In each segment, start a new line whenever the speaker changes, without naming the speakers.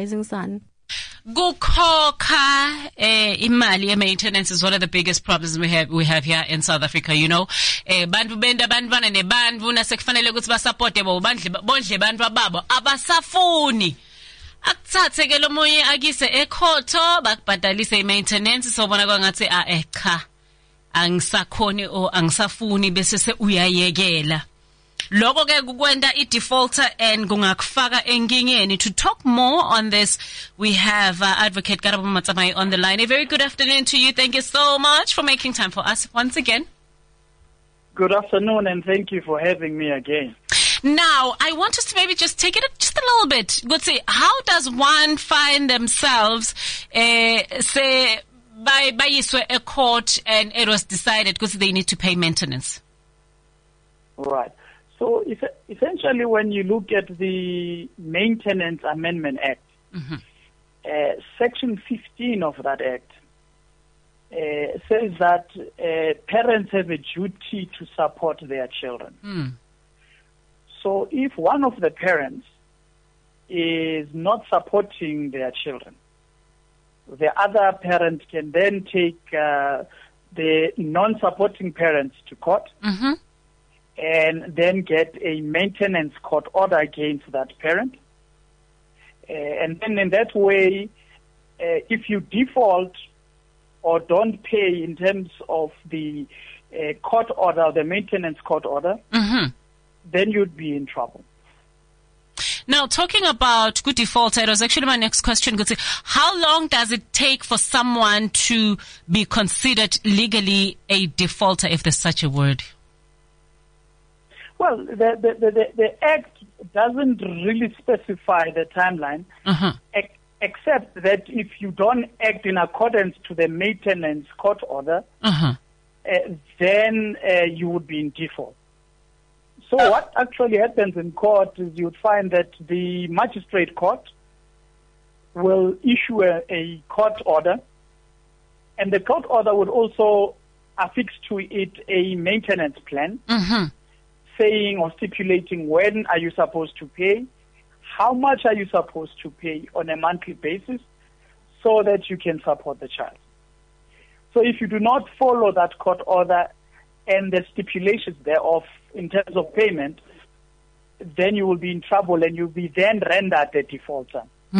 Rising Sun.
Kukhokha imali maintenance is one of the biggest problems we have here in South Africa, you know. Bantu benda bandvana nebandvu nasekufanele ukuthi basupporte bondle bantu ababo abasafuni. Akuthathe ke lomunye akise ekhotho bakubhadalise imaintenance sobona kwangathi cha angisakhoni o angisafuni bese se uyayekela. Lokho ke kukwenta i-defaulter and kungakufaka enkingeni. To talk more on this, we have Advocate Karabo Matsamai on the line. A very good afternoon to you. Thank you so much for making time for us once again.
Good afternoon, and thank you for having me again.
Now, I want us to maybe just take it just a little bit. Good, say, how does one find themselves, say, by a court and it was decided because they need to pay maintenance?
Right. So essentially, when you look at the Maintenance Amendment Act, Section 15 of that act says that parents have a duty to support their children. So if one of the parents is not supporting their children, the other parent can then take the non-supporting parents to court and then get a maintenance court order against that parent. And then in that way, if you default or don't pay in terms of the court order, the maintenance court order, then you'd be in trouble.
Now, talking about good defaulter, it was actually my next question. How long does it take for someone to be considered legally a defaulter, if there's such a word?
Well, the Act doesn't really specify the timeline, except that if you don't act in accordance to the maintenance court order, then you would be in default. So what actually happens in court is you would find that the magistrate court will issue a court order, and the court order would also affix to it a maintenance plan, saying or stipulating when are you supposed to pay, how much are you supposed to pay on a monthly basis, so that you can support the child. So if you do not follow that court order and the stipulations thereof in terms of payment, then you will be in trouble and you'll be then rendered a defaulter.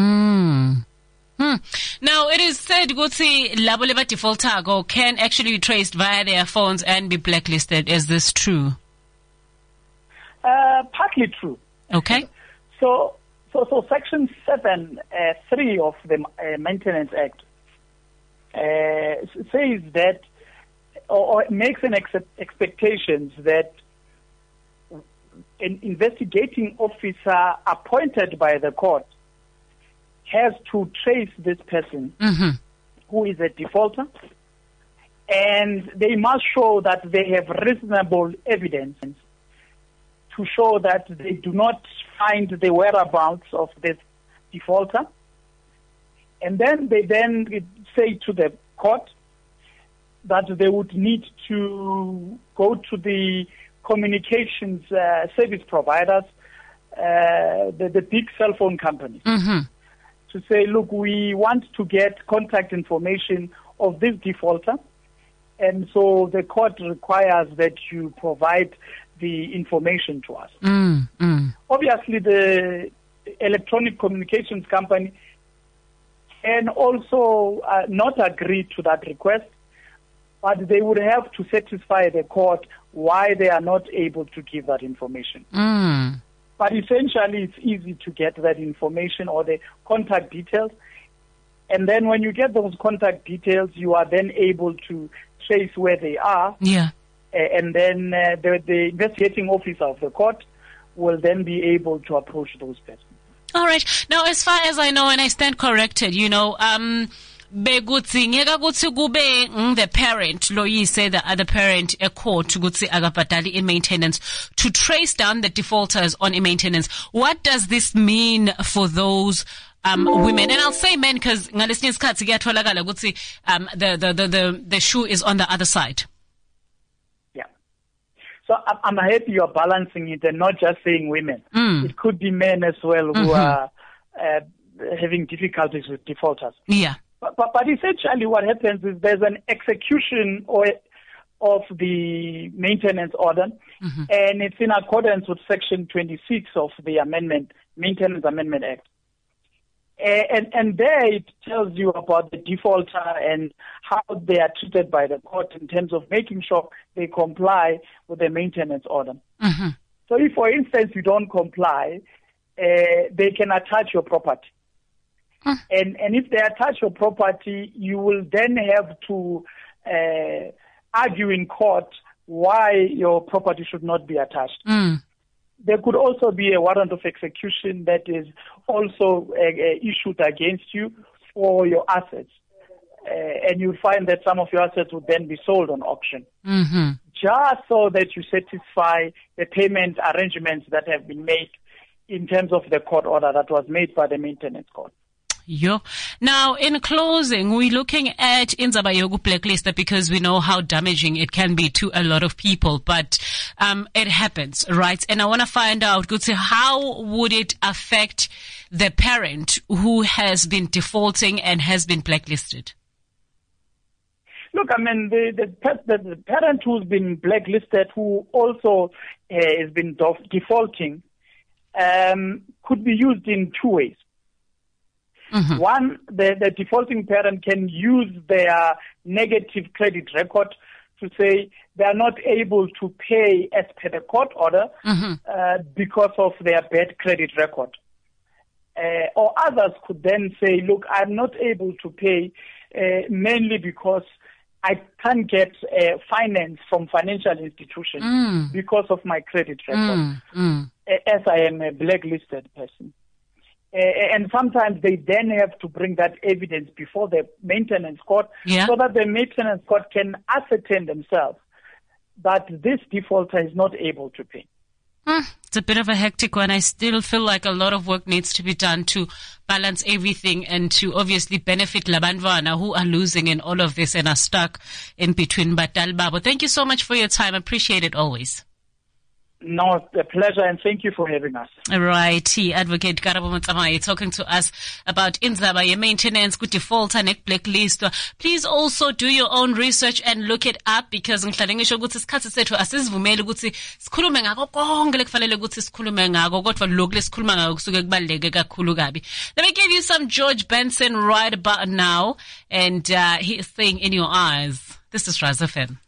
Now, it is said Gutsi labo leba defaulter can actually be traced via their phones and be blacklisted. Is this true?
Partly true.
Okay.
So Section 7(3) of the Maintenance Act says that, or makes an expectations that an investigating officer appointed by the court has to trace this person who is a defaulter, and they must show that they have reasonable evidence to show that they do not find the whereabouts of this defaulter. And then they then say to the court that they would need to go to the communications service providers, the big cell phone companies, to say, look, we want to get contact information of this defaulter. And so the court requires that you provide the information to us. Obviously, the electronic communications company can also not agree to that request, but they would have to satisfy the court why they are not able to give that information. But essentially, it's easy to get that information or the contact details. And then when you get those contact details, you are then able to trace where they are. And then the investigating officer of the court will then be able to approach those persons.
All right. Now, as far as I know, and I stand corrected, you know, the parent, you say the other parent, a court to agabadali in maintenance to trace down the defaulters on a maintenance. What does this mean for those women? And I'll say men because the shoe is on the other side.
Yeah. So I'm happy you're balancing it and not just saying women. It could be men as well who are having difficulties with defaulters.
Yeah.
But essentially what happens is there's an execution of the maintenance order, and it's in accordance with Section 26 of the Maintenance Amendment Act. And there it tells you about the defaulter and how they are treated by the court in terms of making sure they comply with the maintenance order. So if, for instance, you don't comply, they can attach your property. And if they attach your property, you will then have to argue in court why your property should not be attached. There could also be a warrant of execution that is also issued against you for your assets. And you'll find that some of your assets would then be sold on auction. Just so that you satisfy the payment arrangements that have been made in terms of the court order that was made by the maintenance court.
Now, in closing, we're looking at Indzaba yoku blacklist because we know how damaging it can be to a lot of people, but it happens, right? And I want to find out, Gutsi, how would it affect the parent who has been defaulting and has been blacklisted?
Look, I mean, the parent who's been blacklisted, who also has been defaulting, could be used in two ways. One, the defaulting parent can use their negative credit record to say they are not able to pay as per the court order because of their bad credit record. Or others could then say, look, I'm not able to pay mainly because I can't get finance from financial institutions because of my credit record, as I am a blacklisted person. And sometimes they then have to bring that evidence before the maintenance court so that the maintenance court can ascertain themselves that this defaulter is not able to pay.
It's a bit of a hectic one. I still feel like a lot of work needs to be done to balance everything and to obviously benefit Labandwana who are losing in all of this and are stuck in between. Batal Babo, thank you so much for your time. I appreciate it always.
No, a pleasure, and thank you for having us.
All right. Advocate Karabo Matsamaye talking to us about Indzaba, your maintenance, good default, and blacklist. Please also do your own research and look it up because let me give you some George Benson right about now, and he is saying In Your Eyes. This is Raz FM.